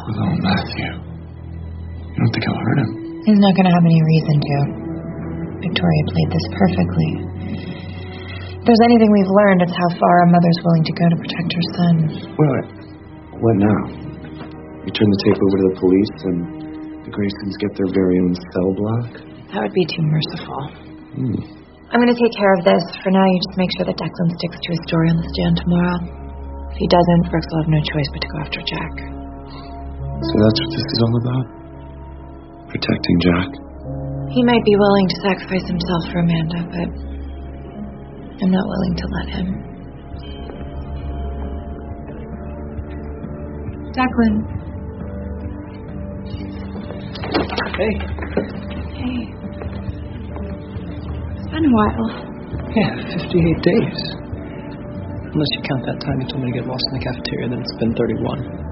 Oh, Matthew. You don't think I'll hurt him? He's not going to have any reason to. Victoria played this perfectly. If there's anything we've learned, it's how far a mother's willing to go to protect her son. Wait. What now? You turn the tape over to the police and the Graysons get their very own cell block? That would be too merciful. I'm going to take care of this. For now, you just make sure that Declan sticks to his story on the stand tomorrow. If he doesn't, Brooks will have no choice but to go after Jack. So that's what this is all about? Protecting Jack? He might be willing to sacrifice himself for Amanda, but I'm not willing to let him. Declan. Hey. Hey. It's been a while. Yeah, 58 days. Unless you count that time you told me to get lost in the cafeteria, then it's been 31.